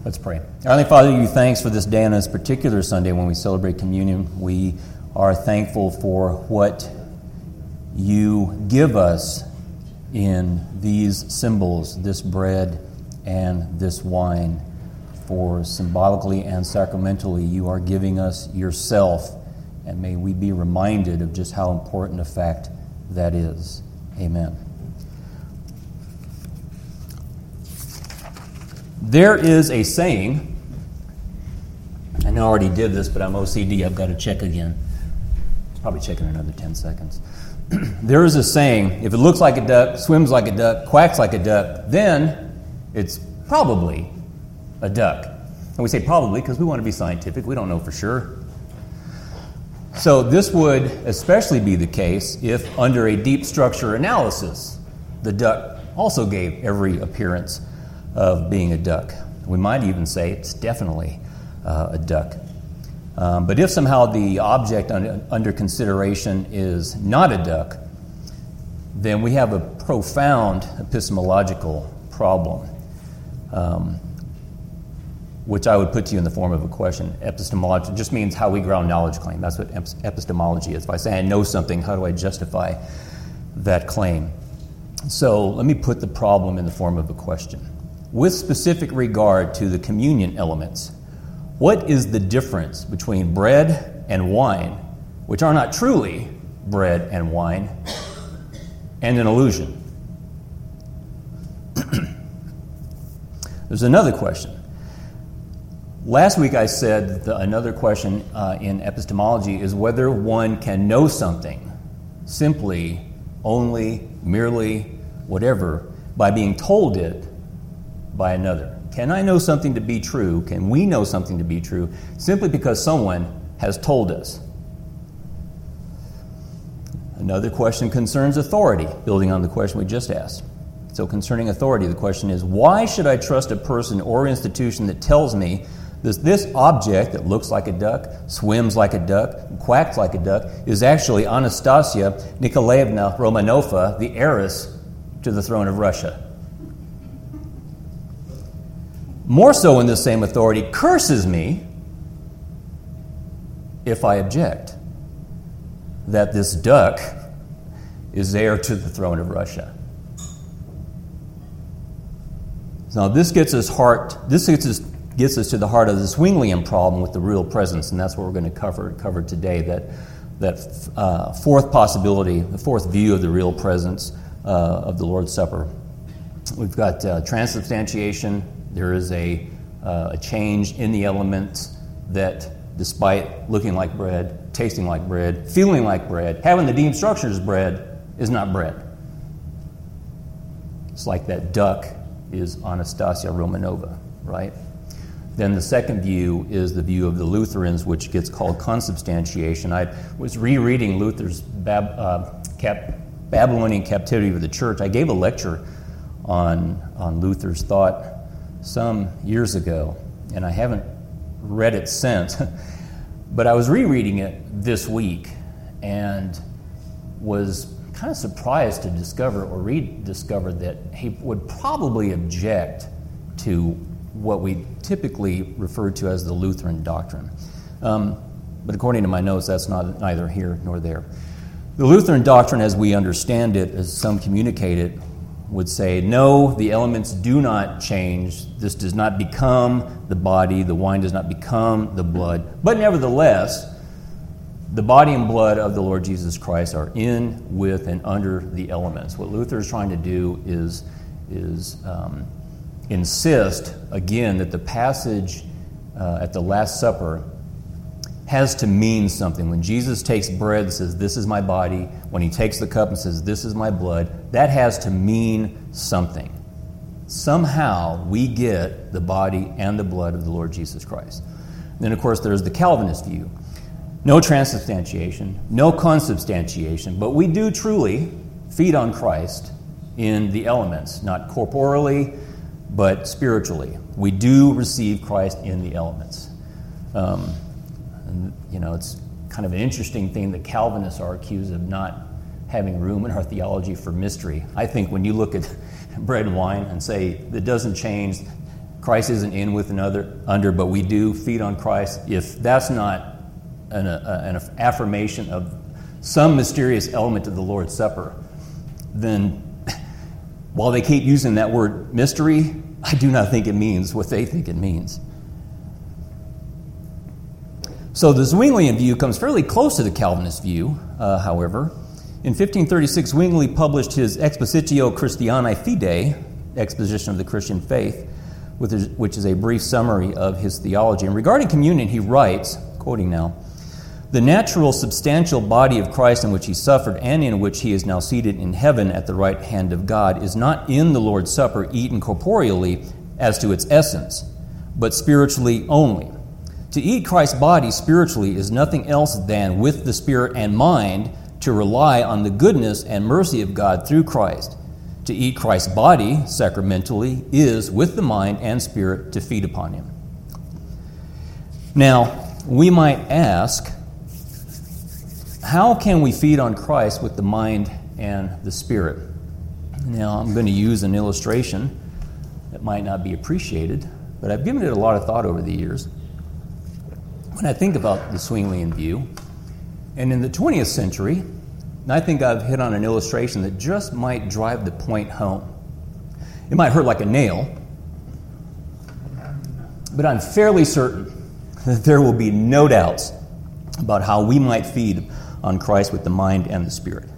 Let's pray. Heavenly Father, give you thanks for this day and this particular Sunday when we celebrate communion. We are thankful for what you give us in these symbols, this bread and this wine. For symbolically and sacramentally, you are giving us yourself, and may we be reminded of just how important a fact that is. Amen. There is a saying, I know I already did this, but I'm OCD, I've got to check again. Probably check in another 10 seconds. There is a saying, if it looks like a duck, swims like a duck, quacks like a duck, then it's probably a duck. And we say probably because we want to be scientific, we don't know for sure. So this would especially be the case if under a deep structure analysis, the duck also gave every appearance of being a duck. We might even say it's definitely a duck. But if somehow the object under consideration is not a duck, then we have a profound epistemological problem, which I would put to you in the form of a question. Epistemology just means how we ground knowledge claim. That's what epistemology is. If I say I know something, how do I justify that claim? So let me put the problem in the form of a question. With specific regard to the communion elements, what is the difference between bread and wine, which are not truly bread and wine, and an illusion? There's another question. Last week I said that another question in epistemology is whether one can know something simply, only, merely, whatever, by being told it by another. Can I know something to be true? Can we know something to be true simply because someone has told us? Another question concerns authority, building on the question we just asked. So concerning authority, the question is, why should I trust a person or institution that tells me this object that looks like a duck, swims like a duck, quacks like a duck, is actually Anastasia Nikolaevna Romanova, the heiress to the throne of Russia? More so, in this same authority, curses me if I object that this duck is heir to the throne of Russia. Now, this gets us to the heart of the Zwinglian problem with the real presence, and that's what we're going to cover today. That fourth possibility, the fourth view of the real presence of the Lord's Supper. We've got transubstantiation. There is a change in the elements that, despite looking like bread, tasting like bread, feeling like bread, having the deemed structure as bread, is not bread. It's like that duck is Anastasia Romanova, right? Then the second view is the view of the Lutherans, which gets called consubstantiation. I was rereading Luther's Babylonian Captivity of the Church. I gave a lecture on Luther's thought some years ago, and I haven't read it since, but I was rereading it this week and was kind of surprised to rediscover that he would probably object to what we typically refer to as the Lutheran doctrine. But according to my notes, that's neither here nor there. The Lutheran doctrine, as we understand it, as some communicate it, would say, no, the elements do not change. This does not become the body. The wine does not become the blood. But nevertheless, the body and blood of the Lord Jesus Christ are in, with, and under the elements. What Luther is trying to do is insist, again, that the passage at the Last Supper has to mean something. When Jesus takes bread and says, this is my body, when he takes the cup and says, this is my blood, that has to mean something. Somehow we get the body and the blood of the Lord Jesus Christ. Then, of course, there's the Calvinist view. No transubstantiation, no consubstantiation, but we do truly feed on Christ in the elements, not corporally, but spiritually. We do receive Christ in the elements. It's kind of an interesting thing that Calvinists are accused of not having room in our theology for mystery. I think when you look at bread and wine and say it doesn't change, Christ isn't in with another under, but we do feed on Christ, if that's not an affirmation of some mysterious element of the Lord's Supper, then while they keep using that word mystery, I do not think it means what they think it means. So the Zwinglian view comes fairly close to the Calvinist view, however. In 1536, Zwingli published his Expositio Christianae Fidei, Exposition of the Christian Faith, which is a brief summary of his theology. And regarding communion, he writes, quoting now, "The natural substantial body of Christ in which he suffered and in which he is now seated in heaven at the right hand of God is not in the Lord's Supper eaten corporeally as to its essence, but spiritually only. To eat Christ's body spiritually is nothing else than, with the spirit and mind, to rely on the goodness and mercy of God through Christ. To eat Christ's body sacramentally is, with the mind and spirit, to feed upon him." Now, we might ask, how can we feed on Christ with the mind and the spirit? Now, I'm going to use an illustration that might not be appreciated, but I've given it a lot of thought over the years. When I think about the Zwinglian view, and in the 20th century, I think I've hit on an illustration that just might drive the point home. It might hurt like a nail, but I'm fairly certain that there will be no doubts about how we might feed on Christ with the mind and the spirit.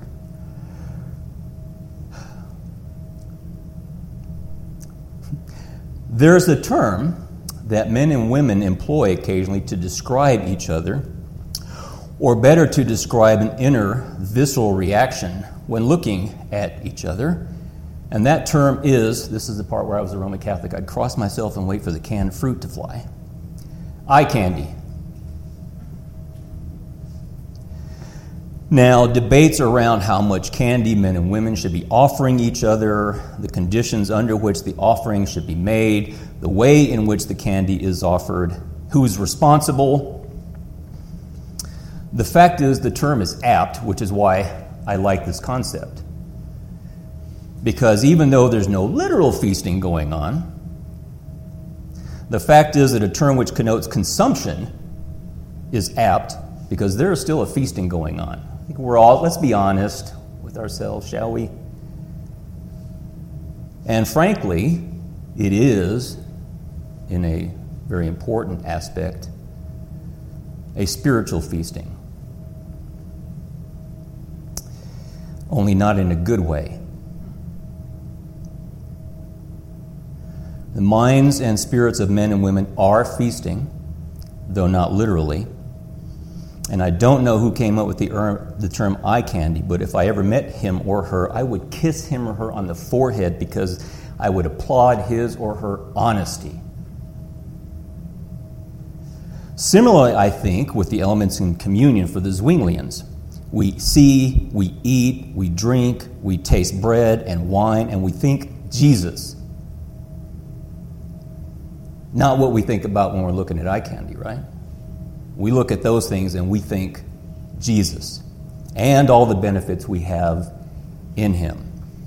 There's a term that men and women employ occasionally to describe each other, or better, to describe an inner visceral reaction when looking at each other. And that term is, this is the part where I was a Roman Catholic, I'd cross myself and wait for the canned fruit to fly, eye candy. Now, debates around how much candy men and women should be offering each other, the conditions under which the offering should be made, the way in which the candy is offered, who's responsible. The fact is, the term is apt, which is why I like this concept. Because even though there's no literal feasting going on, the fact is that a term which connotes consumption is apt, because there is still a feasting going on. I think we're all, let's be honest with ourselves, shall we? And frankly, it is, in a very important aspect, a spiritual feasting. Only not in a good way. The minds and spirits of men and women are feasting, though not literally. And I don't know who came up with the term eye candy, but if I ever met him or her, I would kiss him or her on the forehead because I would applaud his or her honesty. Similarly, I think, with the elements in communion for the Zwinglians. We see, we eat, we drink, we taste bread and wine, and we think Jesus. Not what we think about when we're looking at eye candy, right? We look at those things and we think Jesus and all the benefits we have in him.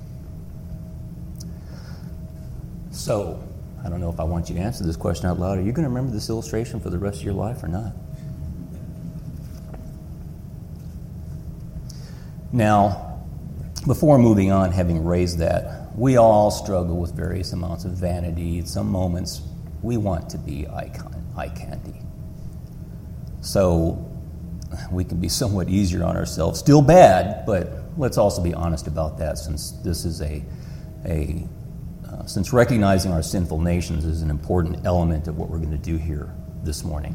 So, I don't know if I want you to answer this question out loud. Are you going to remember this illustration for the rest of your life or not? Now, before moving on, having raised that, we all struggle with various amounts of vanity. At some moments, we want to be eye candy. So we can be somewhat easier on ourselves. Still bad, but let's also be honest about that, since this is since recognizing our sinful nations is an important element of what we're going to do here this morning.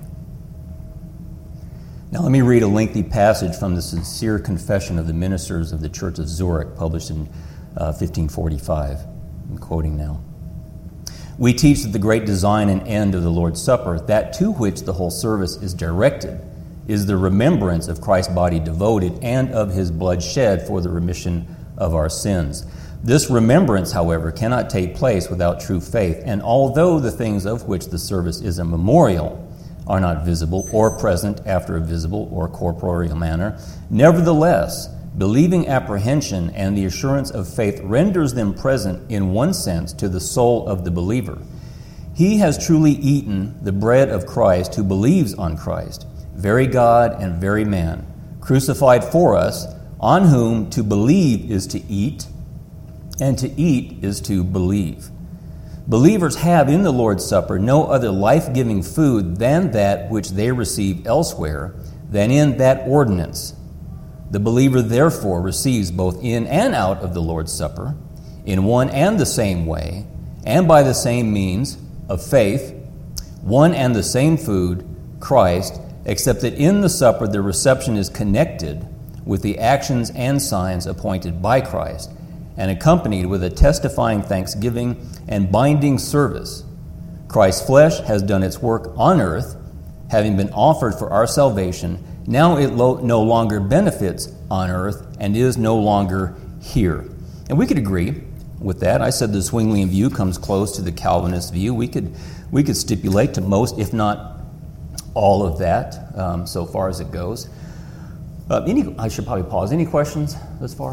Now let me read a lengthy passage from the Sincere Confession of the Ministers of the Church of Zurich, published in 1545. I'm quoting now. "We teach that the great design and end of the Lord's Supper, that to which the whole service is directed, is the remembrance of Christ's body devoted and of his blood shed for the remission of our sins. This remembrance, however, cannot take place without true faith, and although the things of which the service is a memorial are not visible or present after a visible or corporeal manner, nevertheless, believing apprehension and the assurance of faith renders them present in one sense to the soul of the believer. He has truly eaten the bread of Christ who believes on Christ, very God and very man, crucified for us, on whom to believe is to eat, and to eat is to believe. Believers have in the Lord's Supper no other life-giving food than that which they receive elsewhere, than in that ordinance. The believer therefore receives both in and out of the Lord's Supper, in one and the same way, and by the same means of faith, one and the same food, Christ, except that in the supper the reception is connected with the actions and signs appointed by Christ, and accompanied with a testifying thanksgiving and binding service. Christ's flesh has done its work on earth, having been offered for our salvation. Now it no longer benefits on earth and is no longer here. And we could agree with that. I said the Zwinglian view comes close to the Calvinist view. We could stipulate to most, if not all of that, so far as it goes. I should probably pause. Any questions thus far?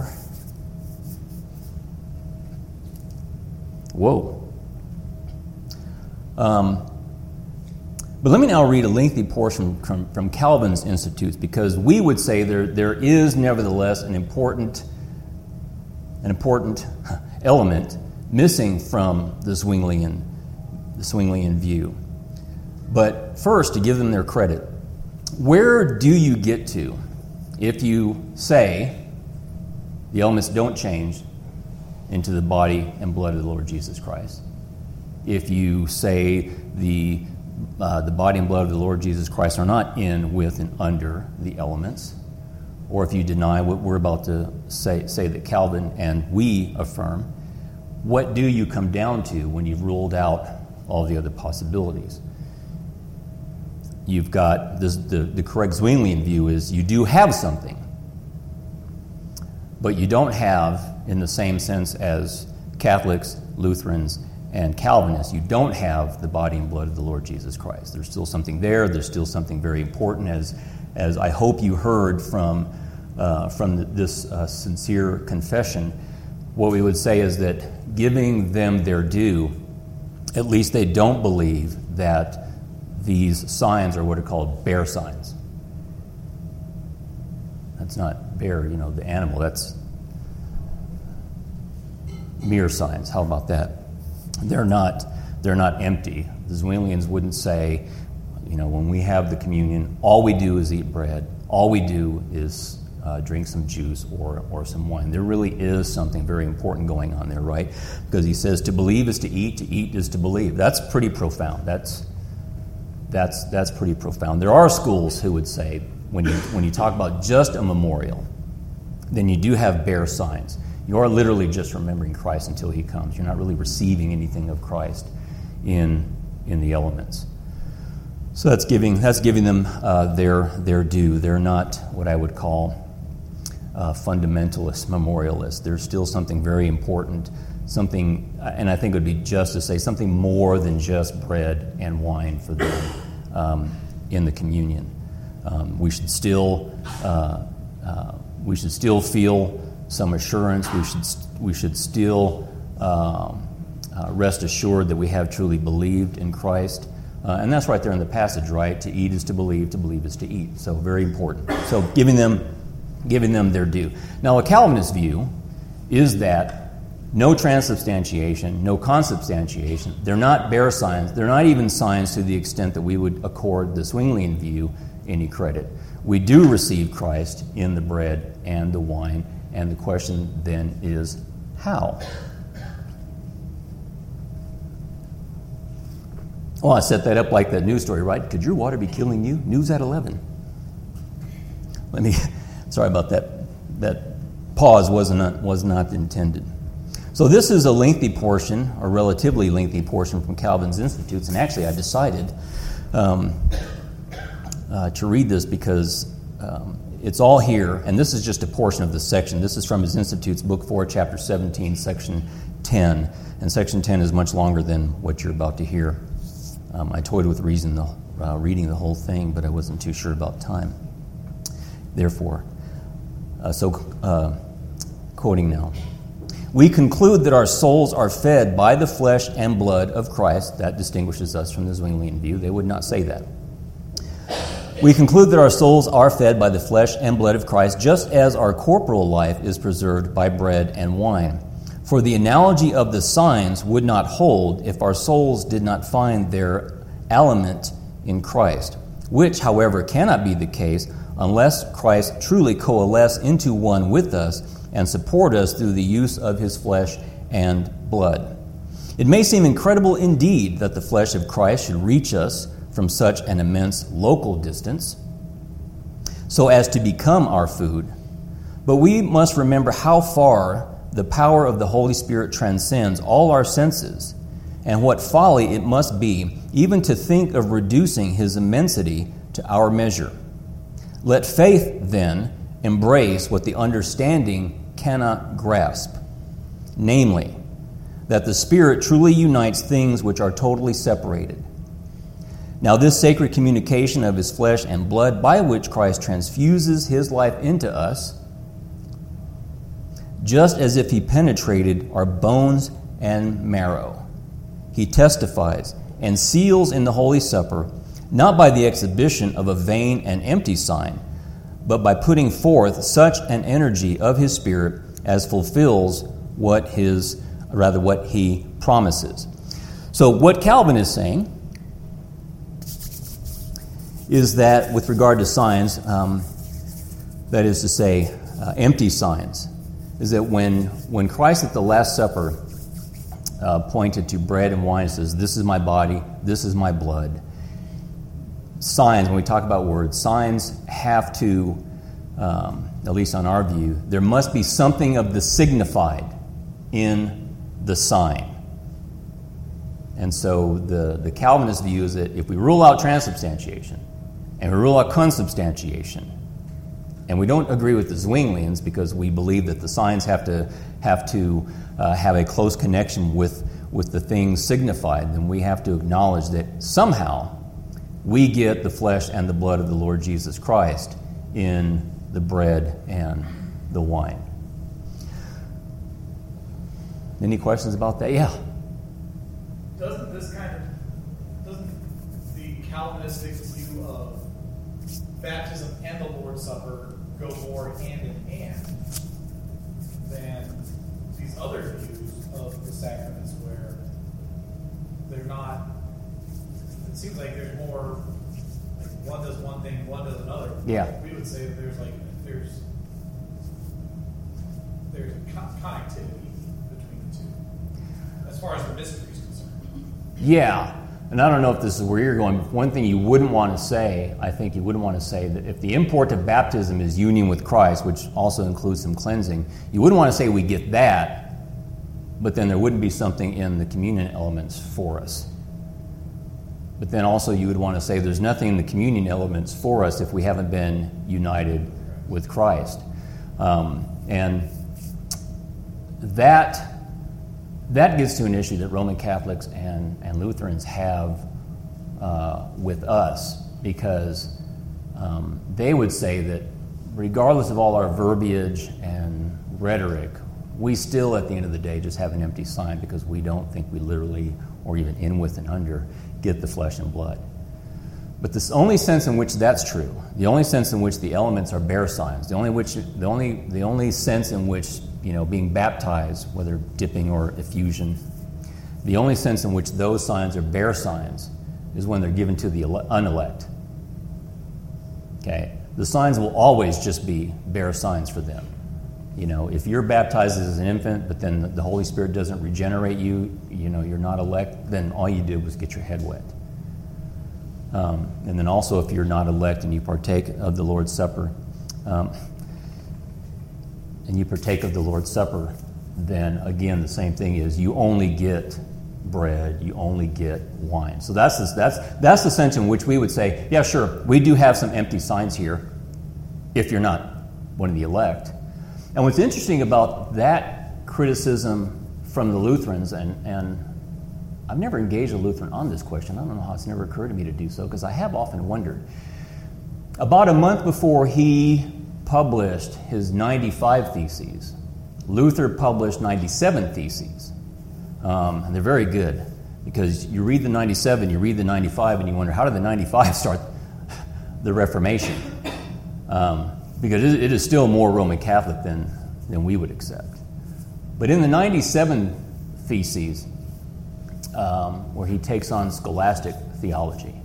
Whoa. But let me now read a lengthy portion from Calvin's Institutes, because we would say there is nevertheless an important element missing from the Zwinglian view. But first, to give them their credit, where do you get to if you say the elements don't change into the body and blood of the Lord Jesus Christ? If you say the body and blood of the Lord Jesus Christ are not in, with, and under the elements, or if you deny what we're about to say that Calvin and we affirm, what do you come down to when you've ruled out all the other possibilities? You've got this, the correct Zwinglian view is you do have something, but you don't have, in the same sense as Catholics, Lutherans, and Calvinists, you don't have the body and blood of the Lord Jesus Christ. There's still something there. There's still something very important, as I hope you heard from this sincere confession. What we would say is that giving them their due, at least they don't believe that these signs are what are called bear signs. That's not bear, the animal. That's mere signs. How about that? They're not empty. The Zwinglians wouldn't say, when we have the communion, all we do is eat bread. All we do is drink some juice or some wine. There really is something very important going on there, right? Because he says to believe is to eat is to believe. That's pretty profound. That's pretty profound. There are schools who would say when you talk about just a memorial, then you do have bare signs. You are literally just remembering Christ until he comes. You're not really receiving anything of Christ in the elements. So that's giving them their due. They're not what I would call fundamentalists, memorialists. There's still something very important, something, and I think it would be just to say something more than just bread and wine for them in the communion. We should still feel some assurance. We should still rest assured that we have truly believed in Christ. And that's right there in the passage, right? To eat is to believe is to eat. So very important. So giving them their due. Now, a Calvinist view is that no transubstantiation, no consubstantiation. They're not bare signs. They're not even signs to the extent that we would accord the Zwinglian view any credit. We do receive Christ in the bread and the wine, and the question then is, how? Well, I set that up like that news story, right? Could your water be killing you? News at 11. Sorry about that. That pause was not intended. So this is a lengthy portion, a relatively lengthy portion from Calvin's Institutes, and actually I decided to read this because it's all here, and this is just a portion of this section. This is from his Institutes, Book 4, Chapter 17, Section 10, and Section 10 is much longer than what you're about to hear. I toyed with reading the whole thing, but I wasn't too sure about time. Therefore, quoting now. We conclude that our souls are fed by the flesh and blood of Christ. That distinguishes us from the Zwinglian view. They would not say that. We conclude that our souls are fed by the flesh and blood of Christ, just as our corporal life is preserved by bread and wine. For the analogy of the signs would not hold if our souls did not find their aliment in Christ, which, however, cannot be the case unless Christ truly coalesce into one with us and support us through the use of his flesh and blood. It may seem incredible indeed that the flesh of Christ should reach us from such an immense local distance so as to become our food, but we must remember how far the power of the Holy Spirit transcends all our senses, and what folly it must be even to think of reducing his immensity to our measure. Let faith, then, embrace what the understanding cannot grasp, namely, that the Spirit truly unites things which are totally separated. Now this sacred communication of his flesh and blood, by which Christ transfuses his life into us, just as if he penetrated our bones and marrow, he testifies and seals in the Holy Supper, not by the exhibition of a vain and empty sign, but by putting forth such an energy of his Spirit as fulfills what he promises. So what Calvin is saying is that with regard to signs, that is to say, empty signs, is that when Christ at the Last Supper pointed to bread and wine and says, "This is my body, this is my blood," signs, when we talk about words, signs have to, at least on our view, there must be something of the signified in the sign. And so the Calvinist view is that if we rule out transubstantiation and we rule out consubstantiation, and we don't agree with the Zwinglians because we believe that the signs have to have a close connection with the things signified, then we have to acknowledge that somehow we get the flesh and the blood of the Lord Jesus Christ in the bread and the wine. Any questions about that? Yeah. Doesn't the Calvinistic view of baptism and the Lord's Supper go more hand in hand than these other views of the sacraments where they're not? It seems like there's more, like one does one thing, one does another. Yeah. We would say that there's connectivity between the two, as far as the mystery is concerned. Yeah. And I don't know if this is where you're going, but one thing you wouldn't want to say, I think you wouldn't want to say that if the import of baptism is union with Christ, which also includes some cleansing, you wouldn't want to say we get that, but then there wouldn't be something in the communion elements for us. But then also you would want to say there's nothing in the communion elements for us if we haven't been united with Christ. And that gets to an issue that Roman Catholics and Lutherans have with us, because they would say that regardless of all our verbiage and rhetoric, we still at the end of the day just have an empty sign because we don't think we literally, or even in, with, and under, get the flesh and blood. But the only sense in which that's true, the only sense in which the elements are bare signs, the only sense in which, being baptized, whether dipping or effusion, the only sense in which those signs are bare signs is when they're given to the unelect. Okay? The signs will always just be bare signs for them. If you're baptized as an infant, but then the Holy Spirit doesn't regenerate you, you're not elect, then all you did was get your head wet. And then also if you're not elect and you partake of the Lord's Supper, then again the same thing is you only get bread, you only get wine. So that's the sense in which we would say, yeah, sure, we do have some empty signs here if you're not one of the elect. And what's interesting about that criticism from the Lutherans, and I've never engaged a Lutheran on this question. I don't know how it's never occurred to me to do so, because I have often wondered. About a month before he published his 95 Theses, Luther published 97 theses, and they're very good because you read the 97, you read the 95, and you wonder, how did the 95 start the Reformation? Because it is still more Roman Catholic than we would accept. But in the 97 theses, where he takes on scholastic theology,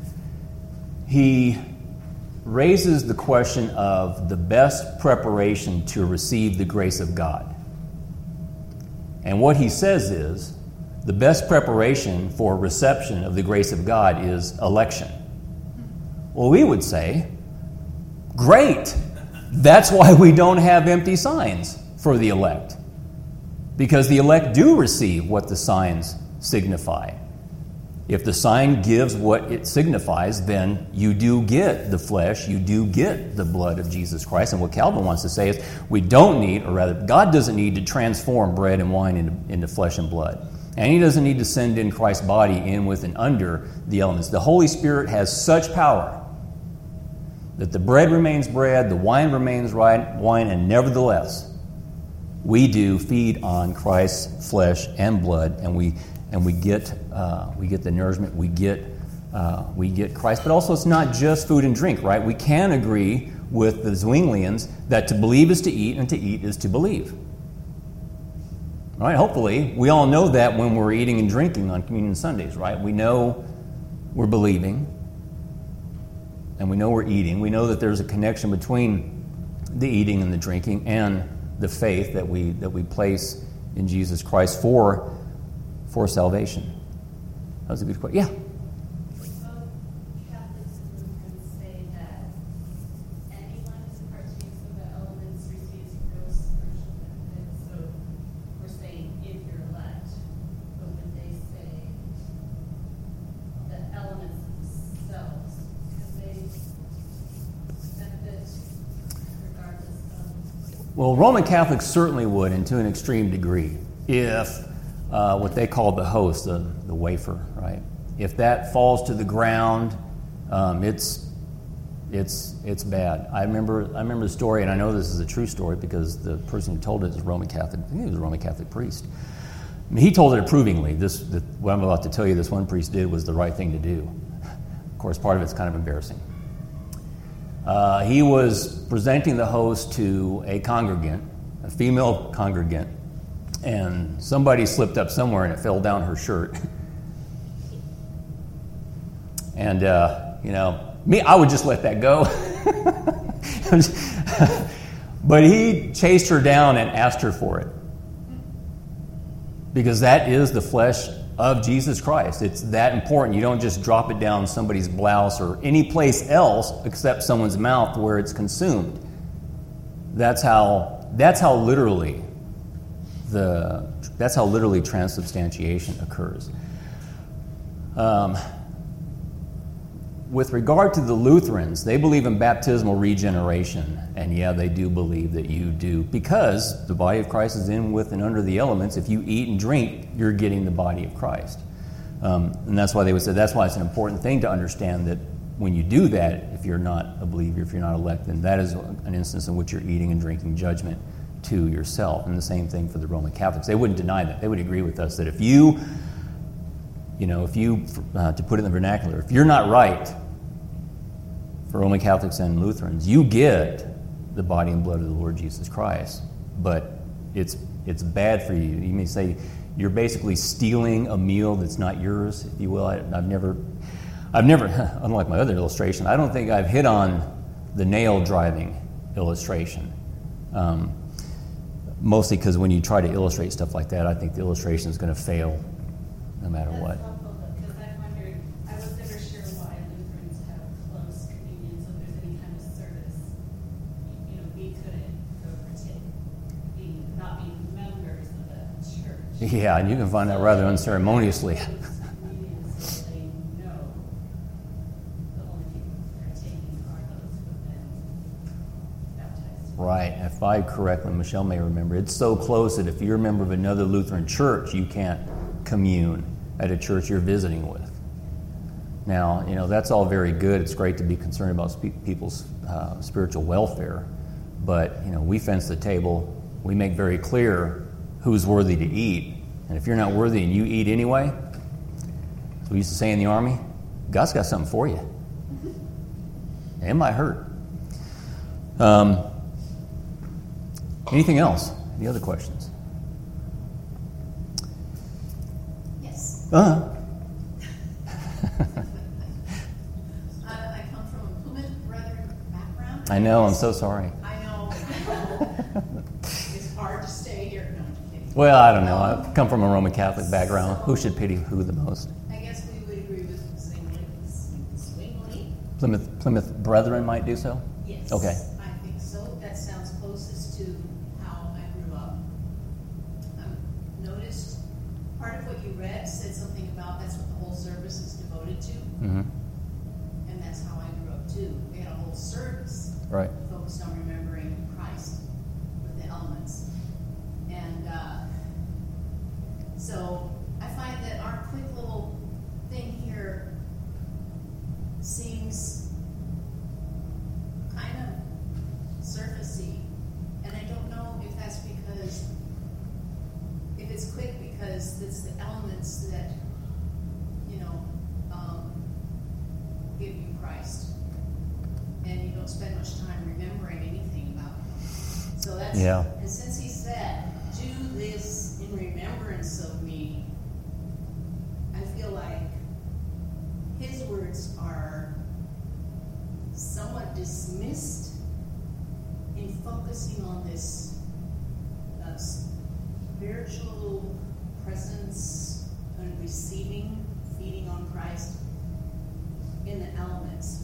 he raises the question of the best preparation to receive the grace of God. And what he says is, the best preparation for reception of the grace of God is election. Well, we would say, great! That's why we don't have empty signs for the elect. Because the elect do receive what the signs signify. If the sign gives what it signifies, then you do get the flesh, you do get the blood of Jesus Christ. And what Calvin wants to say is, we don't need, or rather, God doesn't need to transform bread and wine into flesh and blood. And he doesn't need to send in Christ's body in with and under the elements. The Holy Spirit has such power that the bread remains bread, the wine remains wine, and nevertheless, we do feed on Christ's flesh and blood, and we get the nourishment, we get Christ. But also, it's not just food and drink, right? We can agree with the Zwinglians that to believe is to eat, and to eat is to believe. All right, hopefully, we all know that when we're eating and drinking on Communion Sundays, right? We know we're believing, and we know we're eating. We know that there's a connection between the eating and the drinking and the faith that we place in Jesus Christ for salvation. That was a good question. Yeah. Catholics and Lutherans say that anyone who partakes of the elements receives gross spiritual benefits. So we're saying if you're elect, but when they say the elements themselves, can they benefit regardless of? Well, Roman Catholics certainly would, and to an extreme degree, if what they call the host, the wafer, right? If that falls to the ground, it's bad. I remember the story, and I know this is a true story because the person who told it is a Roman Catholic. I think he was a Roman Catholic priest. I mean, he told it approvingly. What I'm about to tell you, this one priest did was the right thing to do. Of course, part of it's kind of embarrassing. He was presenting the host to a congregant, a female congregant, and somebody slipped up somewhere and it fell down her shirt. And, me, I would just let that go. But he chased her down and asked her for it. Because that is the flesh of Jesus Christ. It's that important. You don't just drop it down somebody's blouse or any place else except someone's mouth where it's consumed. That's how literally transubstantiation occurs. With regard to the Lutherans, they believe in baptismal regeneration, and yeah, they do believe that you do, because the body of Christ is in with and under the elements. If you eat and drink, you're getting the body of Christ. And that's why they would say, that's why it's an important thing to understand that when you do that, if you're not a believer, if you're not elect, then that is an instance in which you're eating and drinking judgment to yourself. And the same thing for the Roman Catholics. They wouldn't deny that. They would agree with us that if you to put it in the vernacular, if you're not right for Roman Catholics and Lutherans, you get the body and blood of the Lord Jesus Christ, but it's bad for you. You may say you're basically stealing a meal that's not yours, if you will. I've never, unlike my other illustration, I don't think I've hit on the nail driving illustration. Mostly because when you try to illustrate stuff like that, I think the illustration is going to fail no matter what. Because I wondered, I was never sure why Lutherans have close communion, so if there's any kind of service, we couldn't go partake, not being members of the church. Yeah, and you can find that rather unceremoniously. So they know the only people partaking are those who have been baptized. Right. If I correctly, Michelle may remember, it's so close that if you're a member of another Lutheran church, you can't commune at a church you're visiting with. Now, that's all very good. It's great to be concerned about people's spiritual welfare, but we fence the table we make very clear who's worthy to eat. And if you're not worthy and you eat anyway, as we used to say in the Army, God's got something for you. It might hurt. Anything else? Any other questions? Yes. Uh-huh. I come from a Plymouth Brethren background. I know, I'm so sorry. I know. It's hard to stay here. No, I'm just kidding. Well, I don't know. I come from a Roman Catholic background. Who should pity who the most? I guess we would agree with Zwingli. Plymouth Brethren might do so? Yes. Okay. I think so. That sounds closest to how I grew up. Noticed part of what you read said something about that's what the whole service is devoted to. Mm-hmm. And that's how I grew up too. We had a whole service Right. focused on remembering Christ with the elements. And so I find that our quick little thing here seems kind of surfacey. And I don't know if that's because, if it's quick because it's the elements that, give you Christ. And you don't spend much time remembering anything about him. So that's, Yeah. and since he said, do this in remembrance of me, I feel like his words are somewhat dismissed in focusing on this spiritual presence and receiving, feeding on Christ in the elements.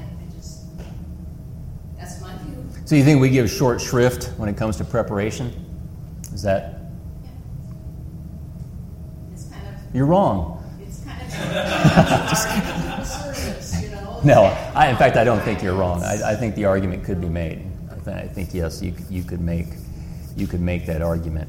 That's my view. So you think we give short shrift when it comes to preparation? Is that? Yeah. It's kind of. You're wrong. It's kind of service, No, in fact, I don't think you're wrong. I think the argument could be made. I think yes, you could make that argument.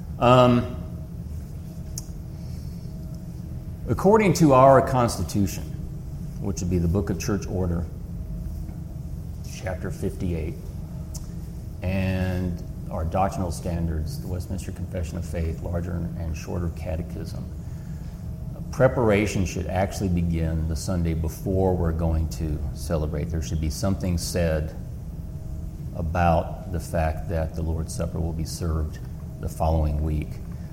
According to our Constitution, which would be the Book of Church Order, chapter 58, and our doctrinal standards, the Westminster Confession of Faith, larger and shorter catechism, preparation should actually begin the Sunday before we're going to celebrate. There should be something said about the fact that the Lord's Supper will be served the following week.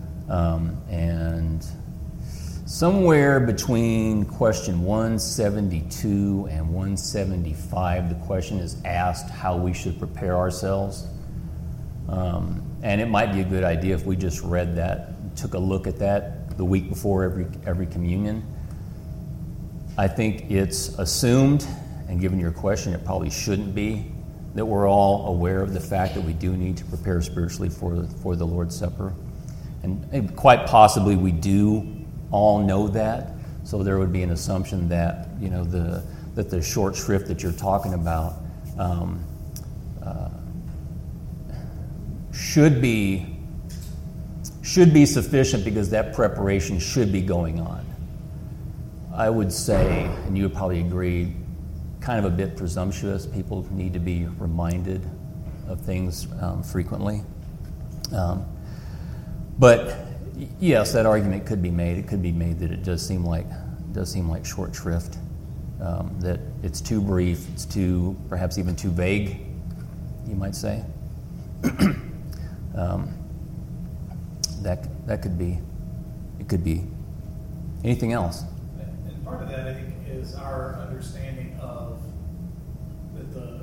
And somewhere between question 172 and 175, the question is asked how we should prepare ourselves. And it might be a good idea if we just read that, took a look at that the week before every communion. I think it's assumed, and given your question, it probably shouldn't be, that we're all aware of the fact that we do need to prepare spiritually for the Lord's Supper. And quite possibly we do all know that, so there would be an assumption that that the short shrift that you're talking about should be sufficient because that preparation should be going on. I would say, and you would probably agree, kind of a bit presumptuous. People need to be reminded of things frequently. But yes, that argument could be made. It could be made that it does seem like short shrift, that it's too brief, it's too, perhaps even too vague, you might say. That could be. It could be. Anything else? And part of that, I think, is our understanding of that the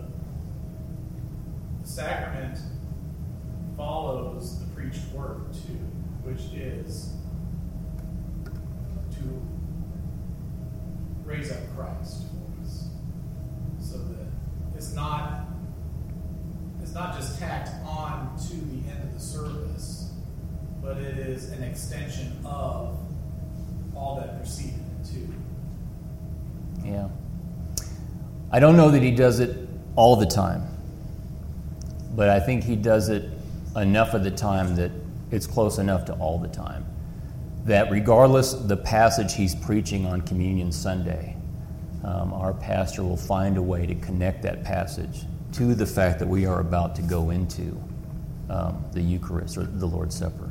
sacrament follows the preached word too, which is to raise up Christ for us, so that it's not just tacked on to the end of the service, but it is an extension of all that preceded it too. Yeah. I don't know that he does it all the time, but I think he does it enough of the time that it's close enough to all the time. That regardless of the passage he's preaching on Communion Sunday, our pastor will find a way to connect that passage to the fact that we are about to go into the Eucharist or the Lord's Supper.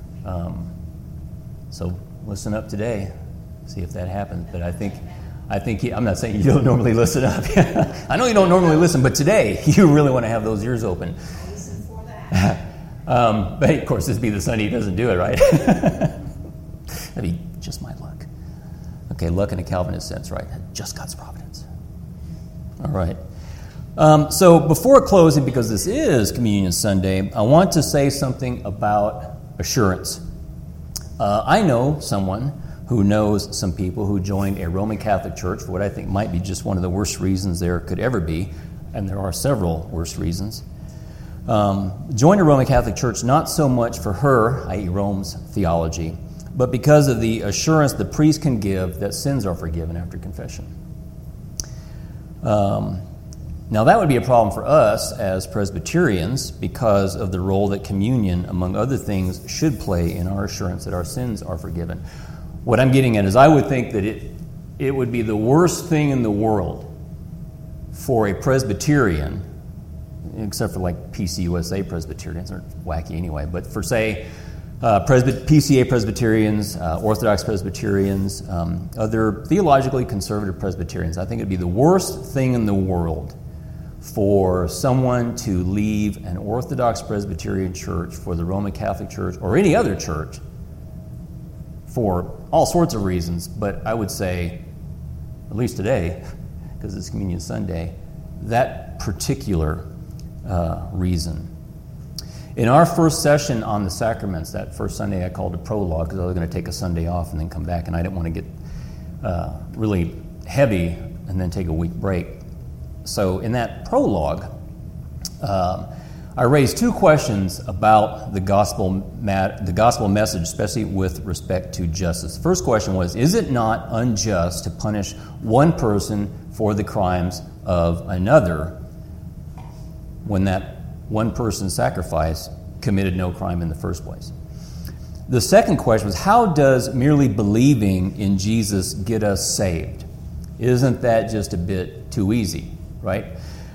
So listen up today, see if that happens. But I think I'm not saying you don't normally listen up. I know you don't normally listen, but today you really want to have those ears open. I'll listen for that. But of course, this be the Sunday he doesn't do it, right? That'd be just my luck. Okay, luck in a Calvinist sense, right? Just God's providence. All right. So before closing, because this is Communion Sunday, I want to say something about assurance. I know someone who knows some people who joined a Roman Catholic church for what I think might be just one of the worst reasons there could ever be, and there are several worse reasons. Joined a Roman Catholic church not so much for her, i.e. Rome's theology, but because of the assurance the priest can give that sins are forgiven after confession. Now that would be a problem for us as Presbyterians because of the role that communion, among other things, should play in our assurance that our sins are forgiven. What I'm getting at is I would think that it would be the worst thing in the world for a Presbyterian, except for like PCUSA Presbyterians, are wacky anyway, but for, say, PCA Presbyterians, Orthodox Presbyterians, other theologically conservative Presbyterians, I think it would be the worst thing in the world for someone to leave an Orthodox Presbyterian church for the Roman Catholic Church or any other church for all sorts of reasons, but I would say, at least today, because it's Communion Sunday, that particular reason. In our first session on the sacraments, that first Sunday I called a prologue because I was going to take a Sunday off and then come back, and I didn't want to get really heavy and then take a week break. So in that prologue, I raised two questions about the gospel message, especially with respect to justice. The first question was, is it not unjust to punish one person for the crimes of another when that one person's sacrifice committed no crime in the first place? The second question was, how does merely believing in Jesus get us saved? Isn't that just a bit too easy, right?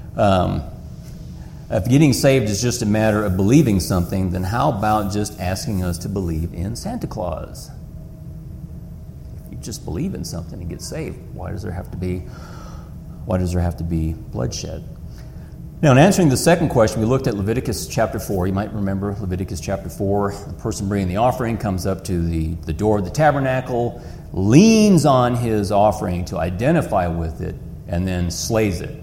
If getting saved is just a matter of believing something, then how about just asking us to believe in Santa Claus? If you just believe in something and get saved, why does there have to be bloodshed? Now, in answering the second question, we looked at Leviticus chapter 4. You might remember Leviticus chapter 4. The person bringing the offering comes up to the door of the tabernacle, leans on his offering to identify with it, and then slays it.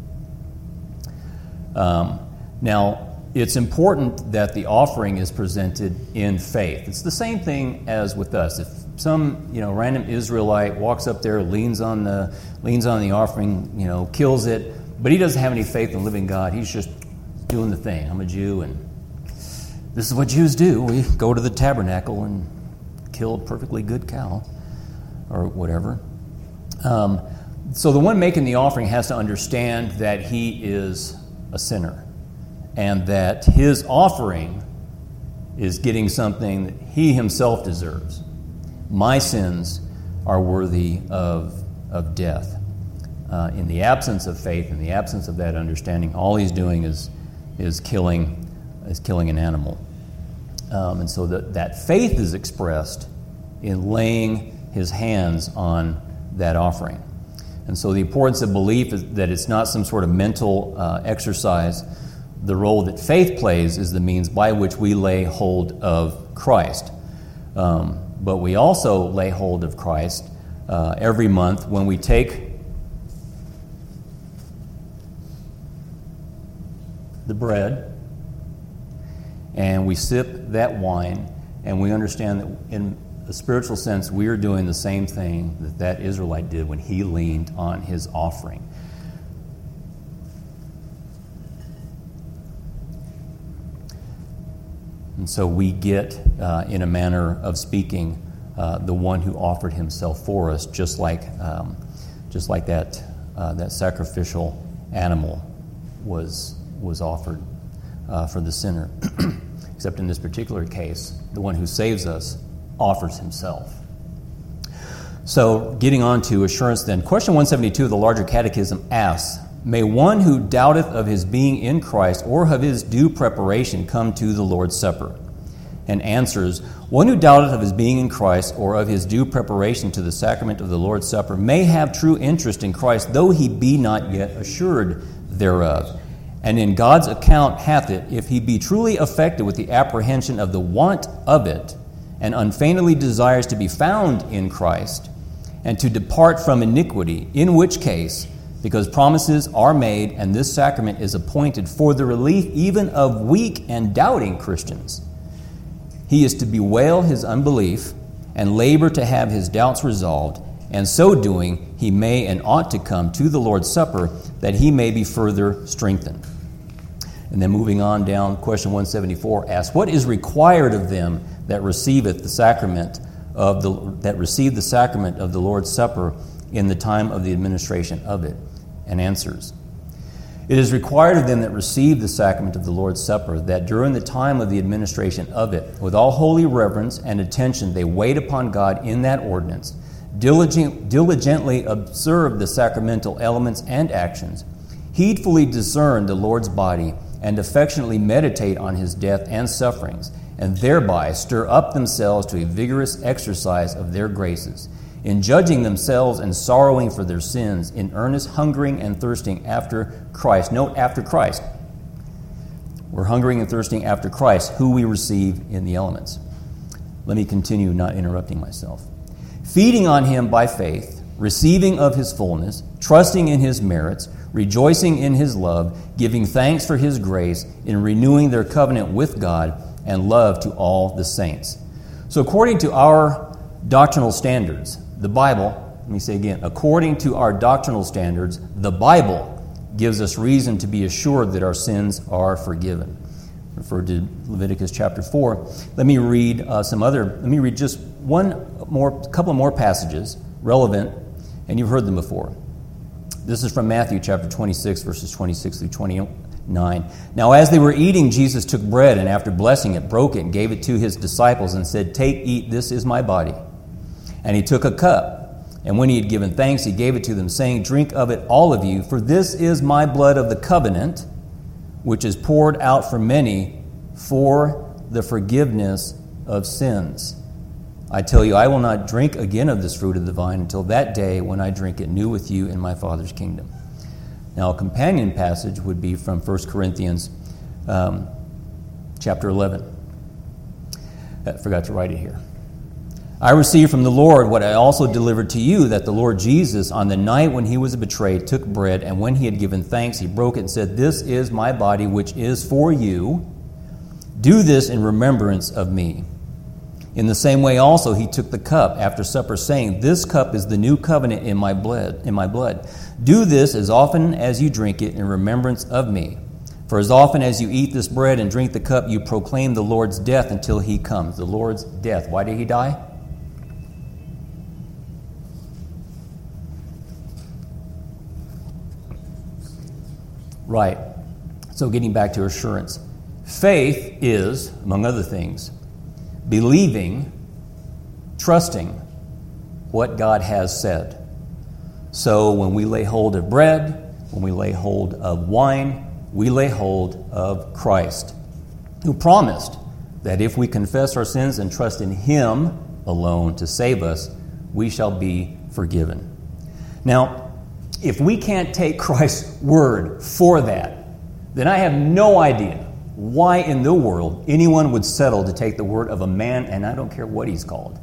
Now, it's important that the offering is presented in faith. It's the same thing as with us. If some random Israelite walks up there, leans on the offering, kills it, but he doesn't have any faith in the living God. He's just doing the thing. I'm a Jew, and this is what Jews do. We go to the tabernacle and kill a perfectly good cow or whatever. So the one making the offering has to understand that he is a sinner and that his offering is getting something that he himself deserves. My sins are worthy of death. In the absence of faith, in the absence of that understanding, all he's doing is killing an animal. And so that faith is expressed in laying his hands on that offering. And so the importance of belief is that it's not some sort of mental exercise. The role that faith plays is the means by which we lay hold of Christ. But we also lay hold of Christ every month when we take the bread and we sip that wine, and we understand that in a spiritual sense we are doing the same thing that Israelite did when he leaned on his offering. And so we get, in a manner of speaking, the one who offered himself for us, just like that sacrificial animal was offered for the sinner. Except in this particular case, the one who saves us offers himself. So, getting on to assurance then. Question 172 of the Larger Catechism asks, may one who doubteth of his being in Christ or of his due preparation come to the Lord's Supper? And answers, one who doubteth of his being in Christ or of his due preparation to the sacrament of the Lord's Supper may have true interest in Christ, though he be not yet assured thereof. And in God's account hath it, if he be truly affected with the apprehension of the want of it, and unfeignedly desires to be found in Christ, and to depart from iniquity, in which case, because promises are made, and this sacrament is appointed for the relief even of weak and doubting Christians, he is to bewail his unbelief and labor to have his doubts resolved, and so doing he may and ought to come to the Lord's Supper that he may be further strengthened. And then moving on down, question 174 asks, what is required of them that receive the sacrament of the Lord's Supper in the time of the administration of it? And answers, it is required of them that receive the sacrament of the Lord's Supper that during the time of the administration of it, with all holy reverence and attention, they wait upon God in that ordinance, diligently observe the sacramental elements and actions, heedfully discern the Lord's body, and affectionately meditate on his death and sufferings, and thereby stir up themselves to a vigorous exercise of their graces, in judging themselves and sorrowing for their sins, in earnest hungering and thirsting after Christ. Note, after Christ. We're hungering and thirsting after Christ, who we receive in the elements. Let me continue, not interrupting myself. Feeding on him by faith, receiving of his fullness, trusting in his merits, rejoicing in his love, giving thanks for his grace, in renewing their covenant with God, and love to all the saints. So according to our doctrinal standards, the Bible, let me say again, according to our doctrinal standards, the Bible gives us reason to be assured that our sins are forgiven. Referred to Leviticus chapter 4. Let me read just couple more passages relevant, and you've heard them before. This is from Matthew chapter 26, verses 26 through 29. Now as they were eating, Jesus took bread, and after blessing it, broke it, and gave it to his disciples, and said, take, eat, this is my body. And he took a cup, and when he had given thanks, he gave it to them, saying, drink of it, all of you, for this is my blood of the covenant, which is poured out for many for the forgiveness of sins. I tell you, I will not drink again of this fruit of the vine until that day when I drink it new with you in my Father's kingdom. Now, a companion passage would be from 1 Corinthians chapter 11. I forgot to write it here. I received from the Lord what I also delivered to you, that the Lord Jesus, on the night when he was betrayed, took bread, and when he had given thanks, he broke it and said, this is my body, which is for you. Do this in remembrance of me. In the same way also he took the cup after supper, saying, this cup is the new covenant in my blood. Do this as often as you drink it in remembrance of me. For as often as you eat this bread and drink the cup, you proclaim the Lord's death until he comes. The Lord's death. Why did he die? Right. So getting back to assurance. Faith is, among other things, believing, trusting what God has said. So when we lay hold of bread, when we lay hold of wine, we lay hold of Christ, who promised that if we confess our sins and trust in him alone to save us, we shall be forgiven. Now, if we can't take Christ's word for that, then I have no idea why in the world anyone would settle to take the word of a man, and I don't care what he's called.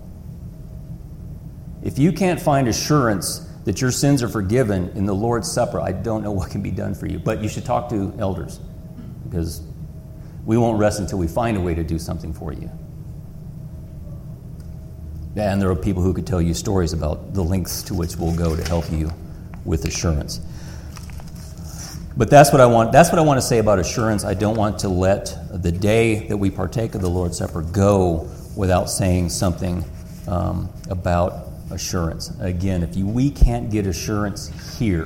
If you can't find assurance that your sins are forgiven in the Lord's Supper, I don't know what can be done for you. But you should talk to elders, because we won't rest until we find a way to do something for you. And there are people who could tell you stories about the lengths to which we'll go to help you with assurance. But that's what I want to say about assurance. I don't want to let the day that we partake of the Lord's Supper go without saying something about assurance. Again, if we can't get assurance here,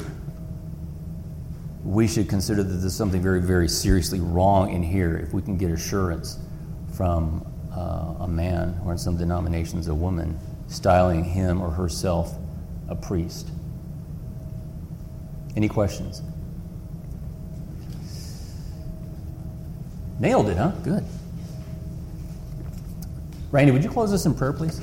we should consider that there's something very, very seriously wrong in here. If we can get assurance from a man, or in some denominations a woman, styling him or herself a priest. Any questions? Nailed it, huh? Good. Randy, would you close us in prayer, please?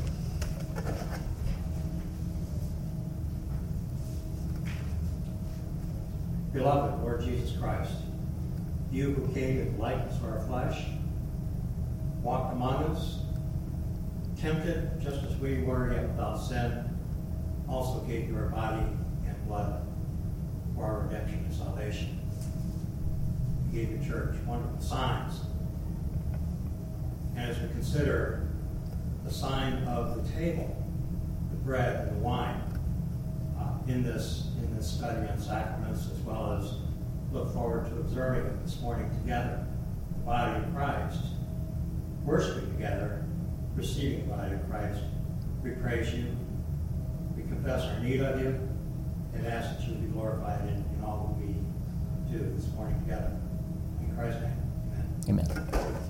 Beloved Lord Jesus Christ, you who came in likeness of our flesh, walked among us, tempted just as we were, yet without sin, also gave your body and blood for our redemption and salvation. You gave your church wonderful signs. And as we consider the sign of the table, the bread and the wine, in this study on sacraments, as well as look forward to observing it this morning together, the body of Christ, worshiping together, receiving the body of Christ. We praise you. We confess our need of you and ask that you be glorified in all that we do this morning together. In Christ's name, amen. Amen.